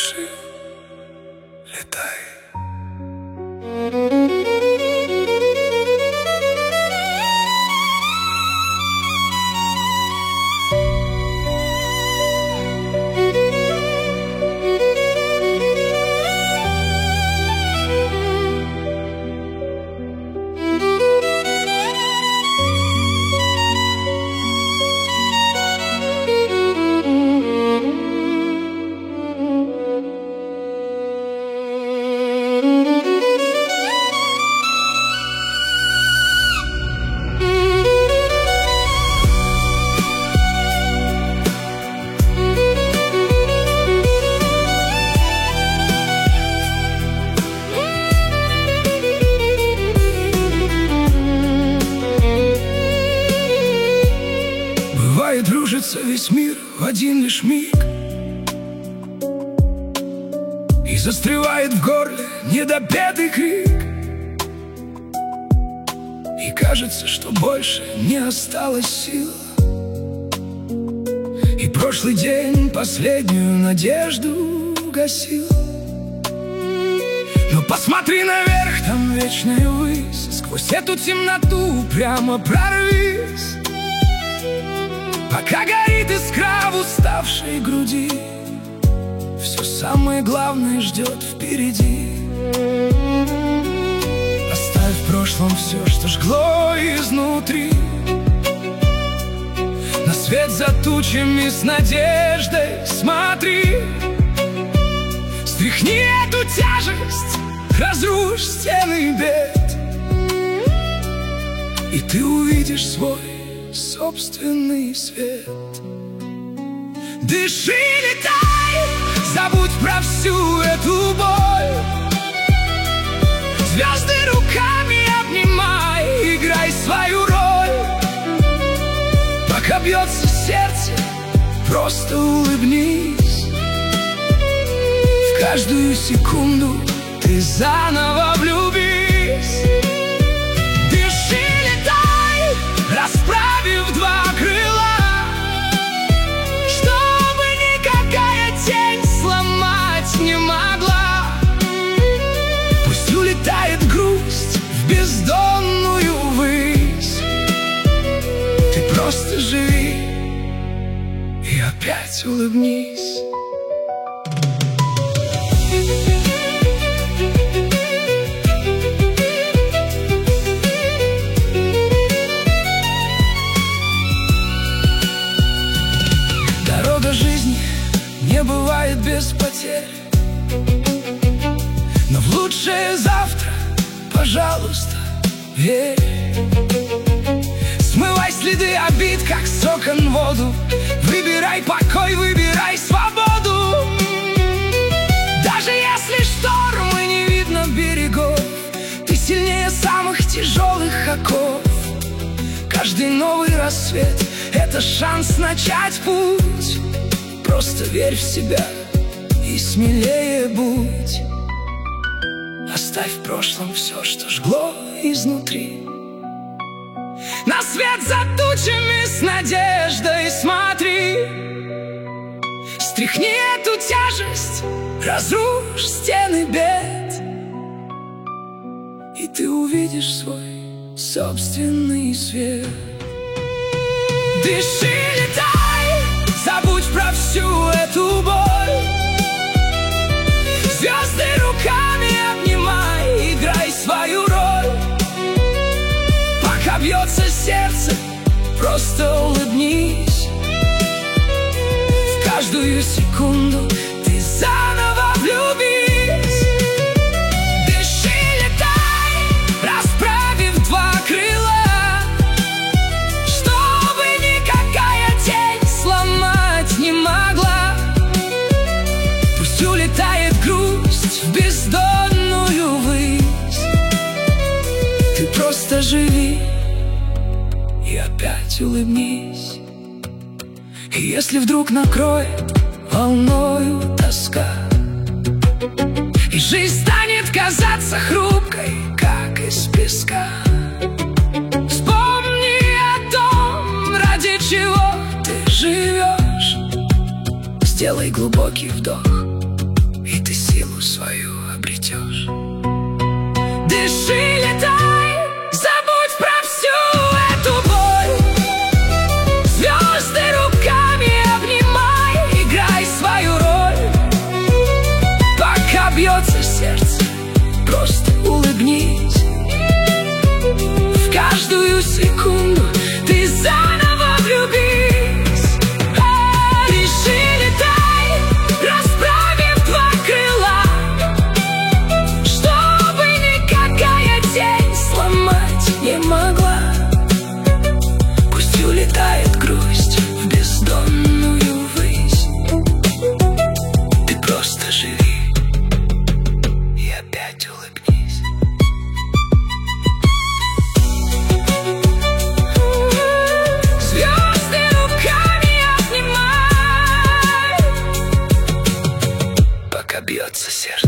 дыши, летай. Бывает, рушится весь мир в один лишь миг, и застревает в горле недопетый крик. И кажется, что больше не осталось сил, и прошлый день последнюю надежду гасил. Но посмотри наверх, там вечная высь, сквозь эту темноту прямо прорвись. Пока горит искра в уставшей груди, все самое главное ждет впереди. Оставь в прошлом все, что жгло изнутри. На свет за тучами с надеждой смотри. Стряхни эту тяжесть, разрушь стены бед, и ты увидишь свой собственный свет. Дыши, летай, забудь про всю эту боль. Звезды руками обнимай, играй свою роль. Пока бьется сердце, просто улыбнись. В каждую секунду ты заново влюбись. Дыши, летай, расправив два крыла, чтобы никакая тень сломать не могла. Пусть улетает грусть в бездонную высь. Ты просто живи и опять улыбнись. Жизни не бывает без потерь, но в лучшее завтра, пожалуйста, верь. Смывай следы обид, как с окон воду. Выбирай покой, выбирай свободу. Даже если шторм и не видно берегов, ты сильнее самых тяжелых оков. Каждый новый рассвет — это шанс начать путь. Просто верь в себя и смелее будь. Оставь в прошлом все, что жгло изнутри. На свет за тучами с надеждой смотри. Стряхни эту тяжесть, разрушь стены бед, и ты увидишь свой собственный свет. Дыши, летай, забудь про всю эту боль. Звезды руками обнимай, играй свою роль. Пока бьется сердце, просто улыбнись. В каждую секунду ты заново влюбись. Дыши, летай, расправив два крыла, чтобы никакая тень сломать не могла. Пусть улетает грусть в бездонную высь. Ты просто живи и опять улыбнись. И если вдруг накроет волною тоска, и жизнь станет казаться хрупкой, как из песка, вспомни о том, ради чего ты живешь. Сделай глубокий вдох свою обретешь. Дыши, летай, забудь про всю эту боль. Звезды руками обнимай, играй свою роль. Пока бьется сердце, просто улыбнись. В каждую секунду ты заново влюбись. Дыши, летай, расправив два крыла, чтобы никакая тень сломать не могла. Пусть улетает грусть в бездонную высь. Ты просто живи и опять улыбнись. Звезды руками обнимай, пока бьется сердце.